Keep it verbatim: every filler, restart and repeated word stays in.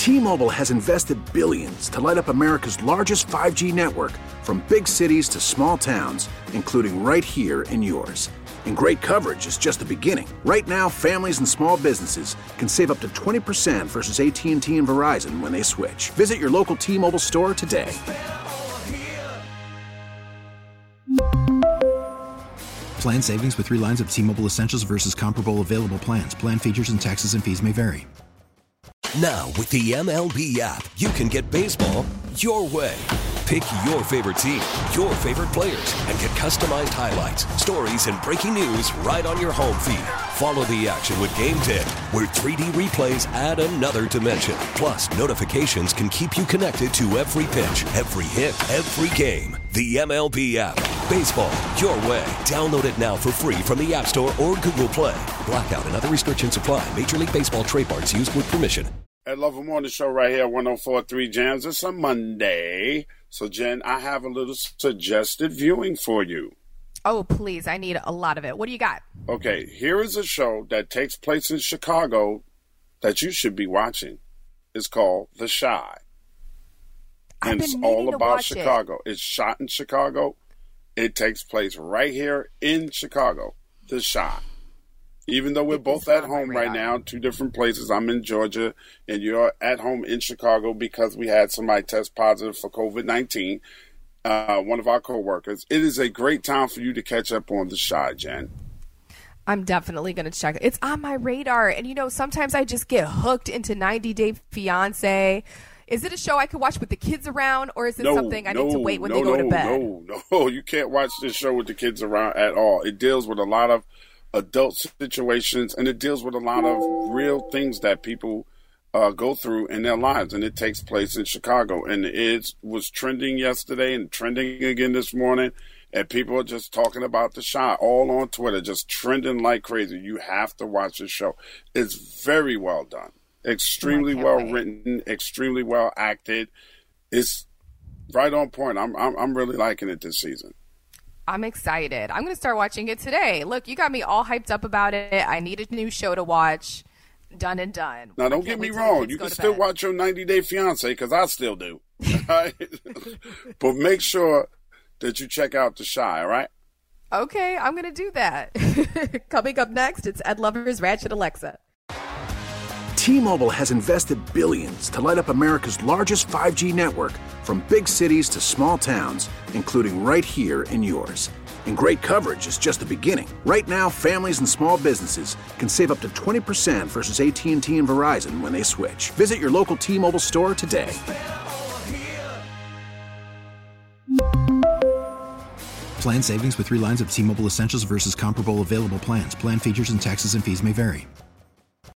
T-Mobile has invested billions to light up America's largest five G network, from big cities to small towns, including right here in yours. And great coverage is just the beginning. Right now, families and small businesses can save up to twenty percent versus A T and T and Verizon when they switch. Visit your local T-Mobile store today. Plan savings with three lines of T-Mobile Essentials versus comparable available plans. Plan features and taxes and fees may vary. Now, with the M L B app, you can get baseball your way. Pick your favorite team, your favorite players, and get customized highlights, stories, and breaking news right on your home feed. Follow the action with Game Day, where three D replays add another dimension. Plus, notifications can keep you connected to every pitch, every hit, every game. The M L B app. Baseball your way. Download it now for free from the App Store or Google Play. Blackout and other restrictions apply. Major League Baseball trademarks used with permission. Ed Lover Morning Show right here, one oh four point three Jams. It's a Monday. So, Jen, I have a little suggested viewing for you. Oh, please. I need a lot of it. What do you got? Okay, here is a show that takes place in Chicago that you should be watching. It's called The Chi. And it's all about Chicago. It. It's shot in Chicago. It takes place right here in Chicago. The Chi. Even though we're both at home right now, two different places. I'm in Georgia, and you're at home in Chicago because we had somebody test positive for covid nineteen, uh, one of our coworkers. It is a great time for you to catch up on The Chi, Jen. I'm definitely going to check it. It's on my radar. And, you know, sometimes I just get hooked into ninety day fiance. Is it a show I could watch with the kids around, or is it no, something I no, need to wait when no, they go no, to bed? No, no, you can't watch this show with the kids around at all. It deals with a lot of adult situations, and it deals with a lot of real things that people uh, go through in their lives, and it takes place in Chicago. And it was trending yesterday and trending again this morning, and people are just talking about The Chi all on Twitter, just trending like crazy. You have to watch the show. It's very well done, extremely well wait. written, extremely well acted. It's right on point. I'm I'm, I'm really liking it this season. I'm excited. I'm going to start watching it today. Look, you got me all hyped up about it. I need a new show to watch. Done and done. Now, don't get me wrong. You can still bed. watch your ninety day fiance, because I still do. Right? But make sure that you check out The Chi, all right? Okay, I'm going to do that. Coming up next, it's Ed Lover's Ratchet Alexa. T-Mobile has invested billions to light up America's largest five G network, from big cities to small towns, including right here in yours. And great coverage is just the beginning. Right now, families and small businesses can save up to twenty percent versus A T and T and Verizon when they switch. Visit your local T-Mobile store today. Plan savings with three lines of T-Mobile Essentials versus comparable available plans. Plan features and taxes and fees may vary.